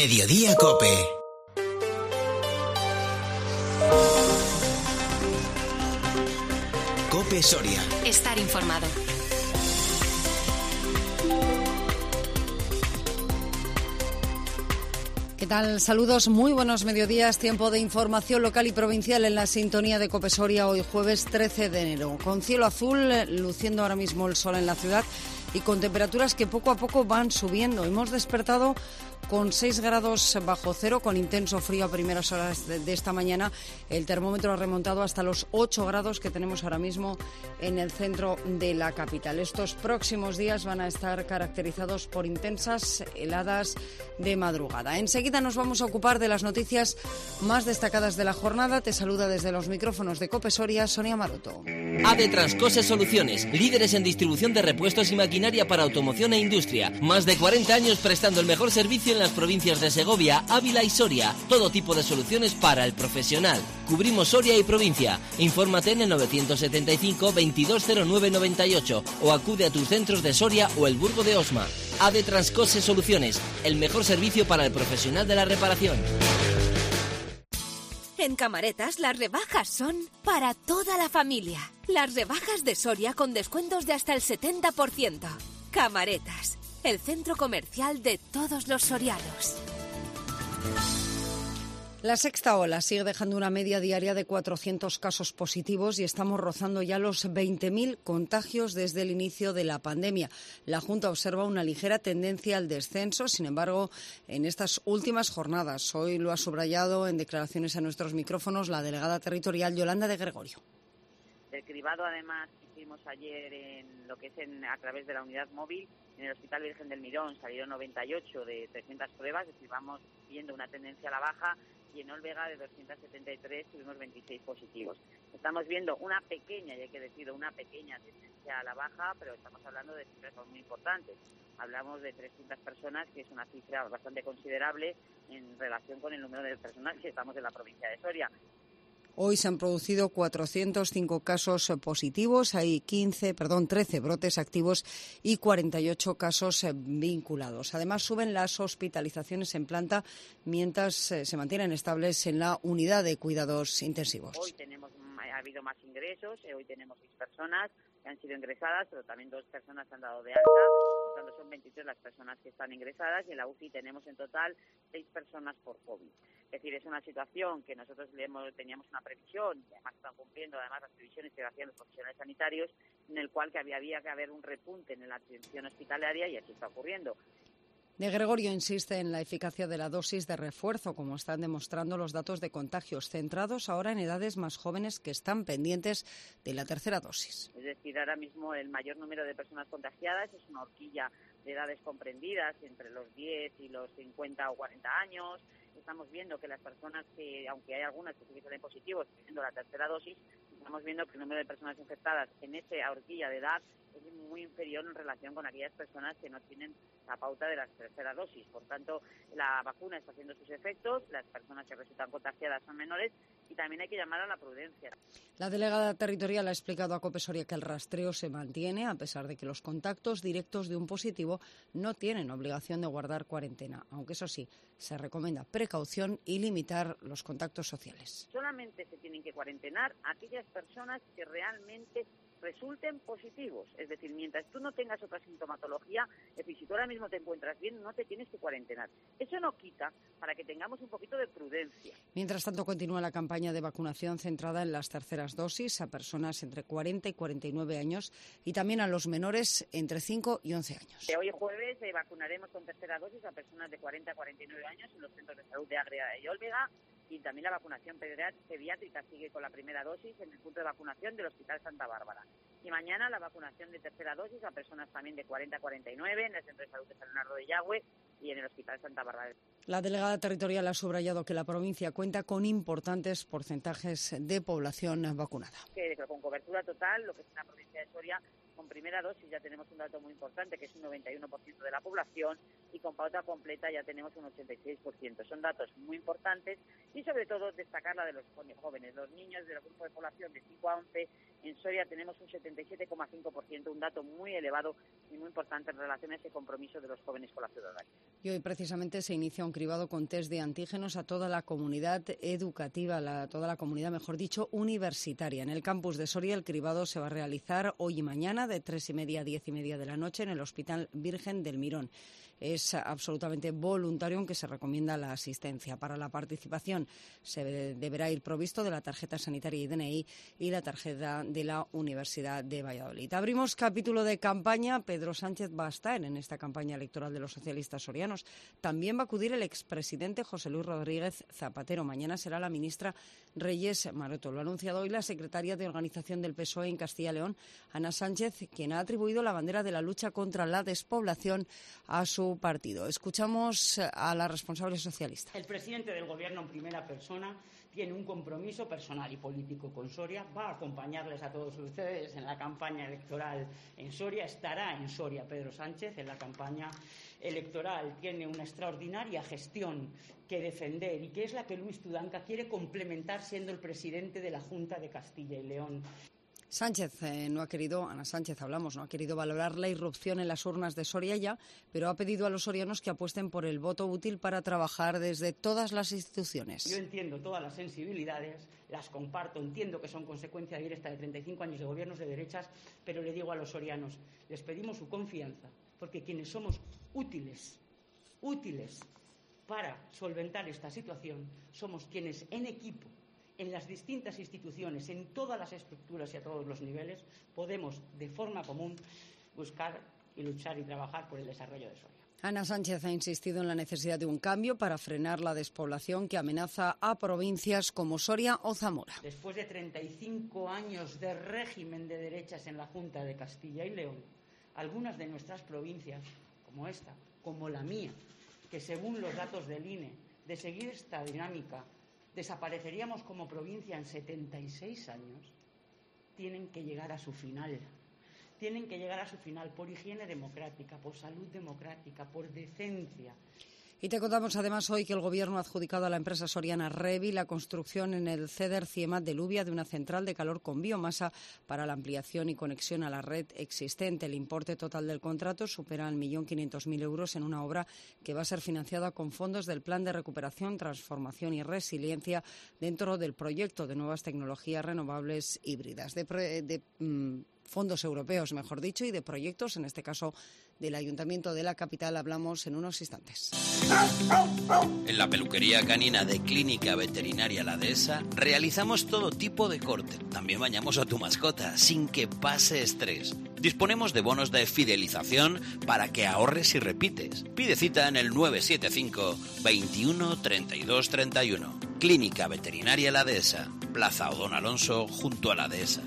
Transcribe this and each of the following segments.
Mediodía COPE. COPE Soria. Estar informado. ¿Qué tal? Saludos, muy buenos mediodías. Tiempo de información local y provincial en la sintonía de COPE Soria hoy jueves 13 de enero. Con cielo azul, luciendo ahora mismo el sol en la ciudad y con temperaturas que poco a poco van subiendo. Hemos despertado con 6 grados bajo cero, con intenso frío a primeras horas de esta mañana. El termómetro ha remontado hasta los 8 grados que tenemos ahora mismo en el centro de la capital. Estos próximos días van a estar caracterizados por intensas heladas de madrugada. Enseguida nos vamos a ocupar de las noticias más destacadas de la jornada. Te saluda desde los micrófonos de COPE Soria, Sonia Maroto. ADE Transcose Soluciones, líderes en distribución de repuestos y maquinaria para automoción e industria. Más de 40 años prestando el mejor servicio en las provincias de Segovia, Ávila y Soria. Todo tipo de soluciones para el profesional. Cubrimos Soria y provincia. Infórmate en el 975 2209 98 o acude a tus centros de Soria o el Burgo de Osma. ADE Transcose Soluciones, el mejor servicio para el profesional de la reparación. En Camaretas las rebajas son para toda la familia. Las rebajas de Soria con descuentos de hasta el 70%. Camaretas, el centro comercial de todos los sorianos. La sexta ola sigue dejando una media diaria de 400 casos positivos y estamos rozando ya los 20.000 contagios desde el inicio de la pandemia. La Junta observa una ligera tendencia al descenso, sin embargo, en estas últimas jornadas. Hoy lo ha subrayado en declaraciones a nuestros micrófonos la delegada territorial Yolanda de Gregorio. El cribado, además, hicimos ayer en lo que es a través de la unidad móvil. En el Hospital Virgen del Mirón salieron 98 de 300 pruebas, es decir, vamos viendo una tendencia a la baja, y en Olvega de 273 tuvimos 26 positivos. Estamos viendo una pequeña, y hay que decirlo, una pequeña tendencia a la baja, pero estamos hablando de cifras muy importantes. Hablamos de 300 personas, que es una cifra bastante considerable en relación con el número de personas que estamos en la provincia de Soria. Hoy se han producido 405 casos positivos, hay 13 brotes activos y 48 casos vinculados. Además, suben las hospitalizaciones en planta mientras se mantienen estables en la unidad de cuidados intensivos. Hoy ha habido más ingresos, hoy tenemos 6 personas que han sido ingresadas, pero también 2 personas se han dado de alta, por tanto son 23 las personas que están ingresadas y en la UCI tenemos en total 6 personas por COVID. Es decir, es una situación que nosotros teníamos una previsión, y además están cumpliendo además las previsiones que hacían los profesionales sanitarios, en el cual que había que haber un repunte en la atención hospitalaria y así está ocurriendo. De Gregorio insiste en la eficacia de la dosis de refuerzo, como están demostrando los datos de contagios, centrados ahora en edades más jóvenes que están pendientes de la tercera dosis. Es decir, ahora mismo el mayor número de personas contagiadas es una horquilla de edades comprendidas entre los 10 y los 50 o 40 años. Estamos viendo que las personas que, aunque hay algunas que sí que salen positivos teniendo la tercera dosis, estamos viendo que el número de personas infectadas en esa horquilla de edad es muy inferior en relación con aquellas personas que no tienen la pauta de la tercera dosis. Por tanto, la vacuna está haciendo sus efectos, las personas que resultan contagiadas son menores y también hay que llamar a la prudencia. La delegada territorial ha explicado a COPE Soria que el rastreo se mantiene a pesar de que los contactos directos de un positivo no tienen obligación de guardar cuarentena, aunque eso sí, se recomienda precaución y limitar los contactos sociales. Solamente se tienen que cuarentenar aquellas personas que realmente resulten positivos, es decir, mientras tú no tengas otra sintomatología, es decir, si tú ahora mismo te encuentras bien, no te tienes que cuarentenar. Eso no quita para que tengamos un poquito de prudencia. Mientras tanto, continúa la campaña de vacunación centrada en las terceras dosis a personas entre 40 y 49 años y también a los menores entre 5 y 11 años. Hoy jueves vacunaremos con tercera dosis a personas de 40 a 49 años en los centros de salud de Ágreda y Olvega, y también la vacunación pediátrica sigue con la primera dosis en el punto de vacunación del Hospital Santa Bárbara. Y mañana la vacunación de tercera dosis a personas también de 40 a 49 en el Centro de Salud de San Leonardo de Yagüe y en el Hospital Santa Bárbara. La delegada territorial ha subrayado que la provincia cuenta con importantes porcentajes de población vacunada. Con cobertura total, lo que es una provincia de Soria, con primera dosis ya tenemos un dato muy importante, que es un 91% de la población, y con pauta completa ya tenemos un 86%. Son datos muy importantes y sobre todo destacar la de los jóvenes, los niños del grupo de población de 5 a 11, En Soria tenemos un 77,5%, un dato muy elevado y muy importante en relación a ese compromiso de los jóvenes con la ciudadanía. Y hoy precisamente se inicia un cribado con test de antígenos a toda la comunidad educativa, toda la comunidad, mejor dicho, universitaria. En el campus de Soria el cribado se va a realizar hoy y mañana de 3:30 a 10:30 de la noche en el Hospital Virgen del Mirón. Es absolutamente voluntario, aunque se recomienda la asistencia. Para la participación se deberá ir provisto de la tarjeta sanitaria y DNI y la tarjeta de la Universidad de Valladolid. Abrimos capítulo de campaña. Pedro Sánchez va a estar en esta campaña electoral de los socialistas sorianos. También va a acudir el expresidente José Luis Rodríguez Zapatero. Mañana será la ministra Reyes Maroto. Lo ha anunciado hoy la secretaria de Organización del PSOE en Castilla y León, Ana Sánchez, quien ha atribuido la bandera de la lucha contra la despoblación a su partido. Escuchamos a la responsable socialista. El presidente del Gobierno en primera persona tiene un compromiso personal y político con Soria, va a acompañarles a todos ustedes en la campaña electoral en Soria, estará en Soria Pedro Sánchez en la campaña electoral, tiene una extraordinaria gestión que defender y que es la que Luis Tudanca quiere complementar siendo el presidente de la Junta de Castilla y León. Ana Sánchez hablamos, no ha querido valorar la irrupción en las urnas de Soria ya, pero ha pedido a los sorianos que apuesten por el voto útil para trabajar desde todas las instituciones. Yo entiendo todas las sensibilidades, las comparto, entiendo que son consecuencia directa de 35 años de gobiernos de derechas, pero le digo a los sorianos, les pedimos su confianza, porque quienes somos útiles para solventar esta situación somos quienes en equipo, en las distintas instituciones, en todas las estructuras y a todos los niveles, podemos de forma común buscar y luchar y trabajar por el desarrollo de Soria. Ana Sánchez ha insistido en la necesidad de un cambio para frenar la despoblación que amenaza a provincias como Soria o Zamora. Después de 35 años de régimen de derechas en la Junta de Castilla y León, algunas de nuestras provincias, como esta, como la mía, que según los datos del INE, de seguir esta dinámica, desapareceríamos como provincia en 76 años, tienen que llegar a su final. Tienen que llegar a su final por higiene democrática, por salud democrática, por decencia. Y te contamos además hoy que el Gobierno ha adjudicado a la empresa soriana Revi la construcción en el CEDER Ciemat de Lubia de una central de calor con biomasa para la ampliación y conexión a la red existente. El importe total del contrato supera el 1.500.000 euros en una obra que va a ser financiada con fondos del Plan de Recuperación, Transformación y Resiliencia dentro del proyecto de nuevas tecnologías renovables híbridas. Fondos europeos, mejor dicho, y de proyectos, en este caso del Ayuntamiento de la capital, hablamos en unos instantes. En la peluquería canina de Clínica Veterinaria La Dehesa realizamos todo tipo de corte. También bañamos a tu mascota sin que pase estrés. Disponemos de bonos de fidelización para que ahorres y repites. Pide cita en el 975 21 32 31. Clínica Veterinaria La Dehesa, Plaza Odón Alonso, junto a La Dehesa.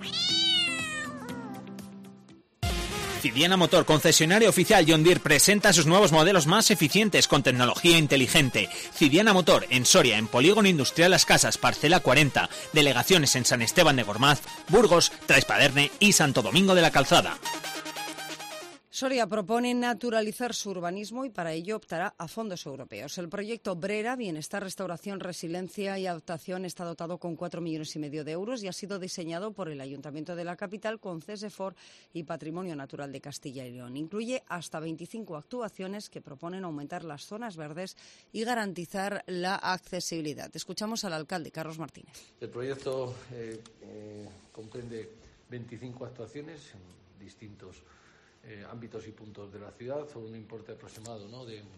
Cidiana Motor, concesionario oficial John Deere, presenta sus nuevos modelos más eficientes con tecnología inteligente. Cidiana Motor, en Soria, en Polígono Industrial Las Casas, parcela 40. Delegaciones en San Esteban de Gormaz, Burgos, Traispaderne y Santo Domingo de la Calzada. Soria propone naturalizar su urbanismo y para ello optará a fondos europeos. El proyecto Brera, Bienestar, Restauración, Resiliencia y Adaptación, está dotado con 4,5 millones de euros y ha sido diseñado por el Ayuntamiento de la capital con CESEFOR y Patrimonio Natural de Castilla y León. Incluye hasta 25 actuaciones que proponen aumentar las zonas verdes y garantizar la accesibilidad. Escuchamos al alcalde, Carlos Martínez. El proyecto comprende 25 actuaciones en distintos ámbitos y puntos de la ciudad, por un importe aproximado, ¿no?, de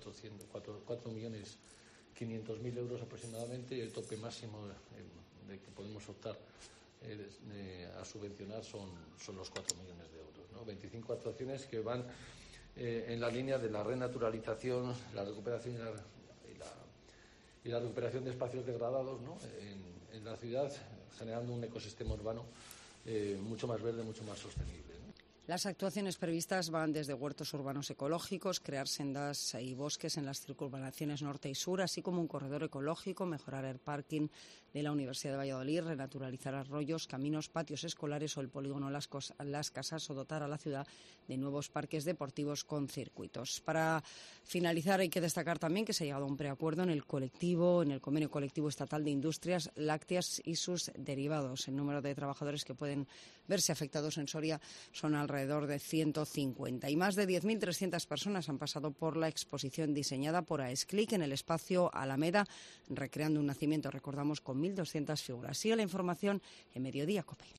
4.500.000 euros aproximadamente, y el tope máximo de que podemos optar a subvencionar son los 4 millones de euros, ¿no? 25 actuaciones que van en la línea de la renaturalización, la recuperación y la recuperación de espacios degradados, ¿no?, en la ciudad, generando un ecosistema urbano mucho más verde, mucho más sostenible, ¿no? Las actuaciones previstas van desde huertos urbanos ecológicos, crear sendas y bosques en las circunvalaciones norte y sur, así como un corredor ecológico, mejorar el parking de la Universidad de Valladolid, renaturalizar arroyos, caminos, patios escolares o el polígono Las Casas, o dotar a la ciudad de nuevos parques deportivos con circuitos. Para finalizar, hay que destacar también que se ha llegado a un preacuerdo en el convenio colectivo estatal de industrias lácteas y sus derivados. El número de trabajadores que pueden verse afectados en Soria son alrededor de 150 y más de 10.300 personas han pasado por la exposición diseñada por AESCLIC en el espacio Alameda, recreando un nacimiento, recordamos, con 1.200 figuras. Sigue la información en Mediodía COPE.